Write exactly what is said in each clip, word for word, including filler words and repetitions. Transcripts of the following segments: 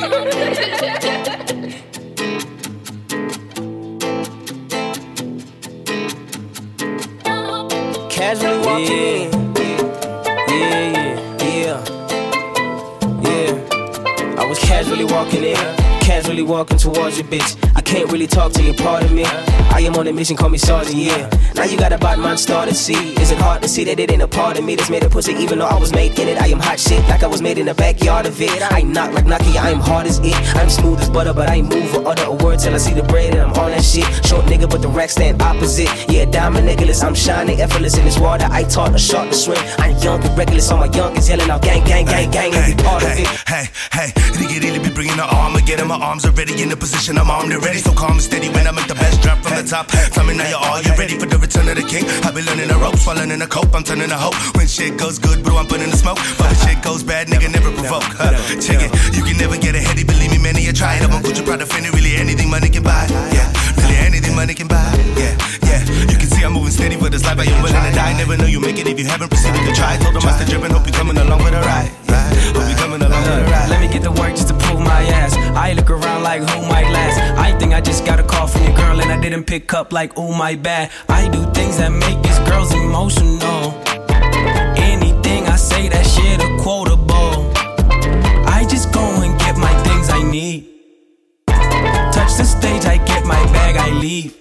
Casually walking yeah. in, yeah, yeah, yeah. I was casually walking in, casually walking towards your bitch. I can't really talk to you, pardon me. I am on a mission, call me Sergeant, yeah. Now you got a bad man start to see. Is it hard to see that it ain't a part of me that's made a pussy even though I was made in it? I am hot shit like I was made in the backyard of it. I ain't knock like Nokia, I am hard as it. I'm smooth as butter, but I ain't move or utter a word till I see the bread and I'm on that shit. Short nigga, but the rack stand opposite. Yeah, diamond Nicholas, I'm shining effortless in this water. I taught a shark to swim. I'm young and reckless, all my youngins yelling out gang, gang, gang, gang, every part hey, of it. Hey, hey, nigga really be bringing the armor, getting my arms already in the position. I'm armed and ready, so calm and steady when I make the best drop from the top. Tell me now you're all, you ready for the return of the king? I've been learning the ropes, while learning the cope. I'm turning the hope. When shit goes good, bro, I'm putting the smoke. But when shit goes bad, nigga never provoke. Huh? Check it, you can never get ahead. Believe me, many a try it. I'm on Gucci, Prada, Fendi, really anything money can buy. Yeah, really anything money can buy. Yeah, yeah. You can see I'm moving steady for this life. I am willing to die. Never know you make it if you haven't proceeded to try. Told them I stay dripping, hope you coming along with a ride. Hope you coming along with a ride. Let me get to work just to prove my ass. I look around like who might last. I think I just got a call from your girl and I didn't pick up like oh my bad. I do things that make these girls emotional. Anything I say, that shit a quotable. I just go and get my things I need. Touch the stage, I get my bag, I leave.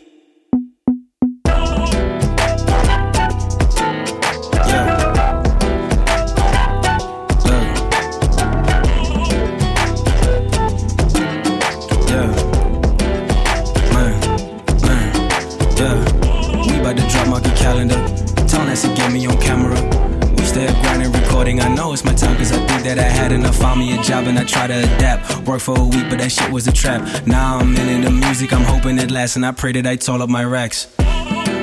I know it's my time cause I think that I had enough. Found me a job and I try to adapt. Worked for a week but that shit was a trap. Now I'm in the music, I'm hoping it lasts. And I pray that I toll up my racks.